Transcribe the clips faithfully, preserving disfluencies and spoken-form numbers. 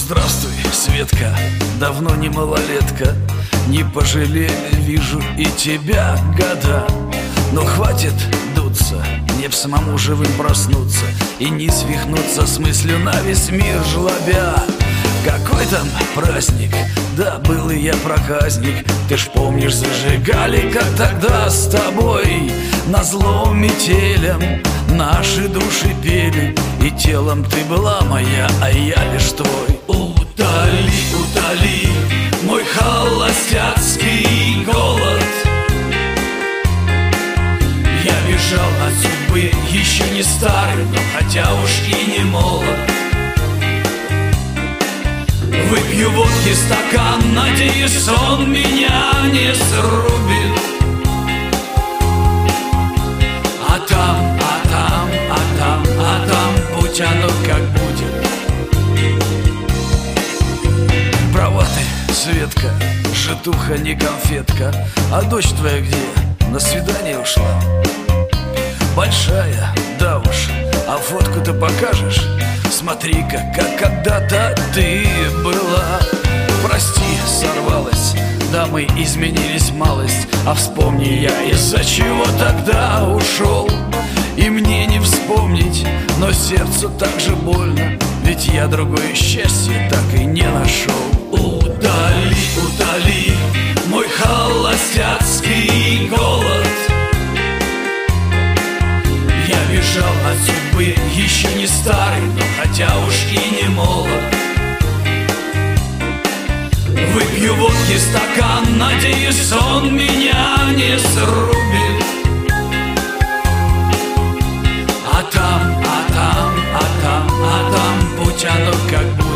Здравствуй, Светка, давно не малолетка. Не пожалели, вижу, и тебя года. Но хватит дуться, мне б самому живым проснуться и не свихнуться с мыслью на весь мир жлобя. Какой там праздник, да был и я проказник. Ты ж помнишь, зажигали, как тогда с тобой назло метелям наши души пели. И телом ты была моя, а я лишь твой. Утоли, утоли мой холостяцкий голод. Я бежал от судьбы, еще не старый, но хотя уж и не молод. Выпью водки стакан, надеюсь, он меня не срубит. А там, а там, а там, а там будь оно как будет. Права ты, Светка, житуха не конфетка. А дочь твоя где? На свидание ушла? Большая, да уж, а фотку ты покажешь? Смотри-ка, как когда-то ты была. Прости, сорвалась, да мы изменились малость. А вспомни я, из-за чего тогда ушел. И мне не вспомнить, но сердцу так же больно, ведь я другое счастье так и не нашел. Удали, удали мой холостяцкий голод. Я бежал от судьбы, еще не старый, но хотя уж и не молод. Выпью водки стакан, надеюсь, он меня не срубит. А там, а там, а там, а там будь оно как будет.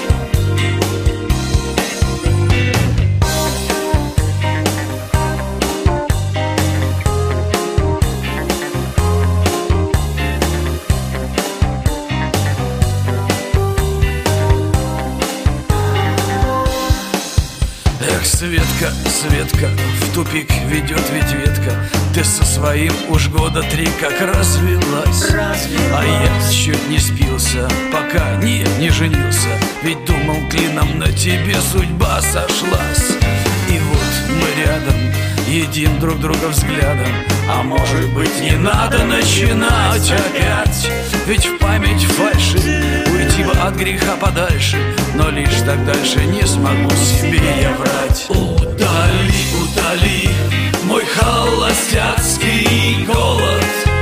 Эх, Светка, Светка, в тупик ведет ведь ветка. Ты со своим уж года три как развелась, развелась. А я чуть не спился, пока не, не женился. Ведь думал, клином на тебе судьба сошлась. И вот мы рядом, едим друг друга взглядом. А может быть, не надо начинать опять, ведь в память фальши уйти бы от греха подальше. Но лишь так дальше не смогу себе я врать. Удали, удали мой холостяцкий голод.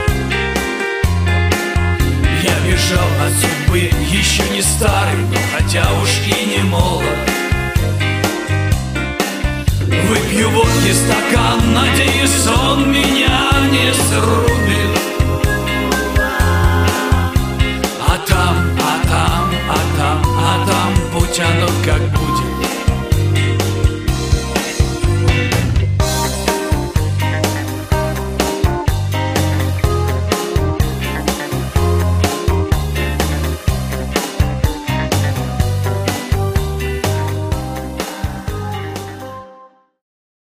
Я бежал от судьбы, еще не старый, но хотя уж и не молод. Выпью водки стакан, надеюсь, он меня не срубит.